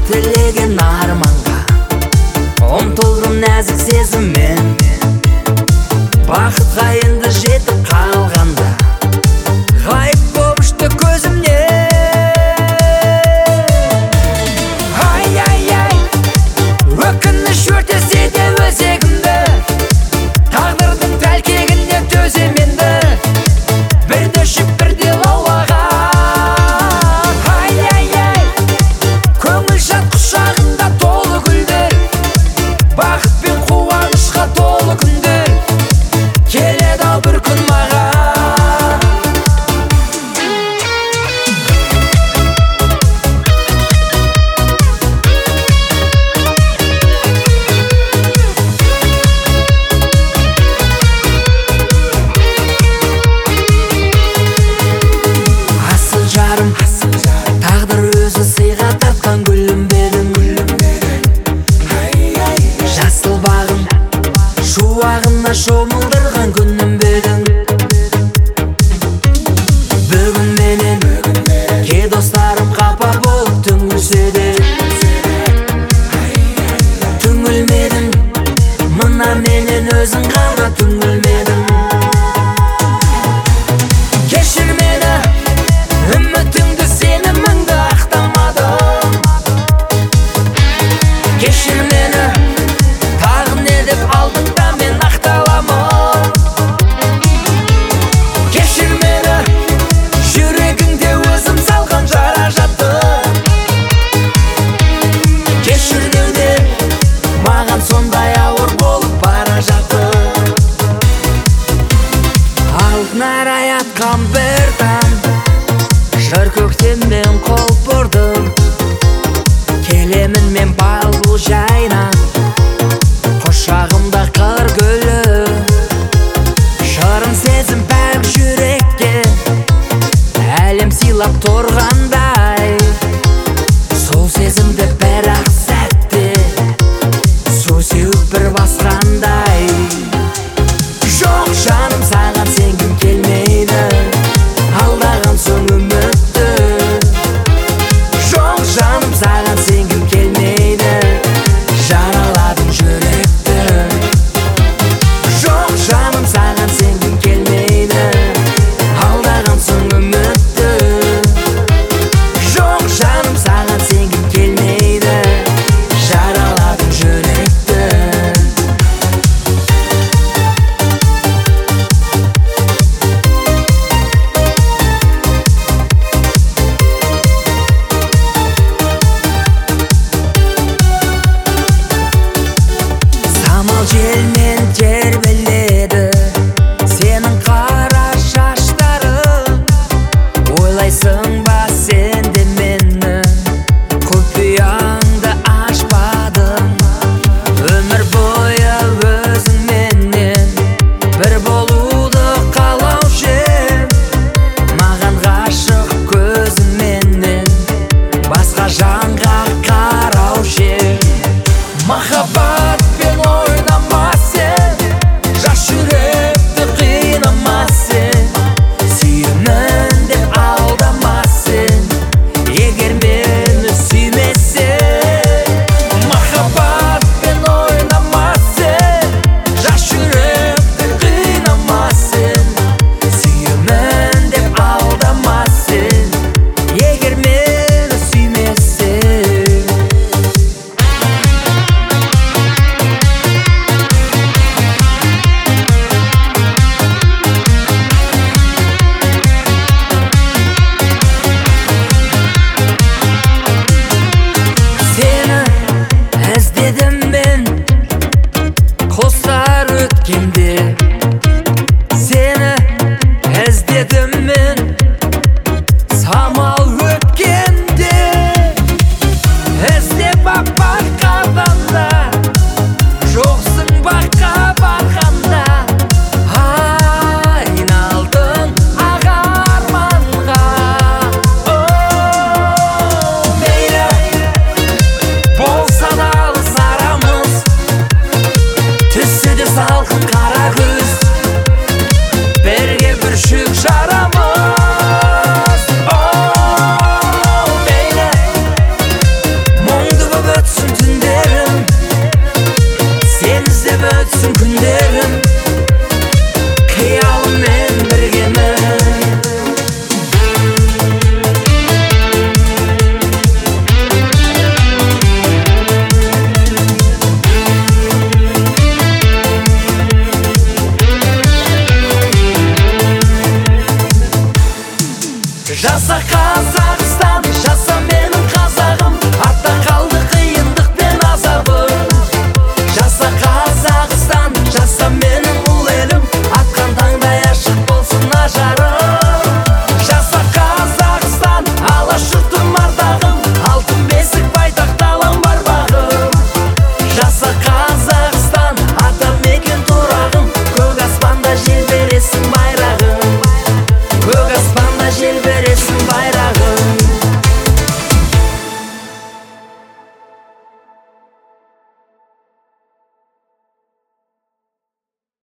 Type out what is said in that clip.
тілеген арманға ұмтылдым нәзік сезіммен. Бақытқа енді жетіп қалғанда ғайып боп ұшты көзімнен. Ай-ай-ай, өкініш өртесе де өзегімді, тағдырдың тәлкегіне төзем енді, бірде ұшып бірде лаулаған. Ай-ай-ай, көңіл жат құшағында толы гүлдер, бақыт пен қуанышқа толы күндер, келеді ау бір күн маған. Асыл жарым, тағдыр өзі сыйға тартқан гүлім бедің. Жасыл бағым, шуағына шомылдырған күнім бедің. Бүгін менен ке достарым қапа болып түңілсе де, түңілмедің, мына менен өзің ғана түңілмедің. Кешір мені, үмітіңді сеніміңді ақтамадым. Кешір мені, тағы не деп алдың да мен ақталамын. Кешір мені, жүрегіңде өзім салған жара жатты. Кешір деуде маған сондай ауыр болып бара жатты. Алтын арай атқан бір таң, жыр көктеммен қол бұрдым. Келемін мен балбұл жайнап, құшағымда қыр гүлі. Шырын сезім пәк жүрекке, әлем сыйлап тұрғандай. Сол сезімді бір-ақ сәтте су сеуіп бір басқандай. Жоқ жаным, саған сенгім келмейді, алдаған соң үмітті. Жоқ жаным, саған сенгім келмейді, жараладың жүректі. Жоқ жаным, саған сенгім келмейді, алдаған соң үмітті. Жоқ жаным, саған сенгім келмейді, жараладың жүректі. Самал желмен тербеледі сенің қара шаштарың. Ойлайсың ба сен де мені, құпияңды ашпадым. Өмір бойы өзіңменен бір болуды қалаушы ем. Маған ғашық көзіңменен басқа жанға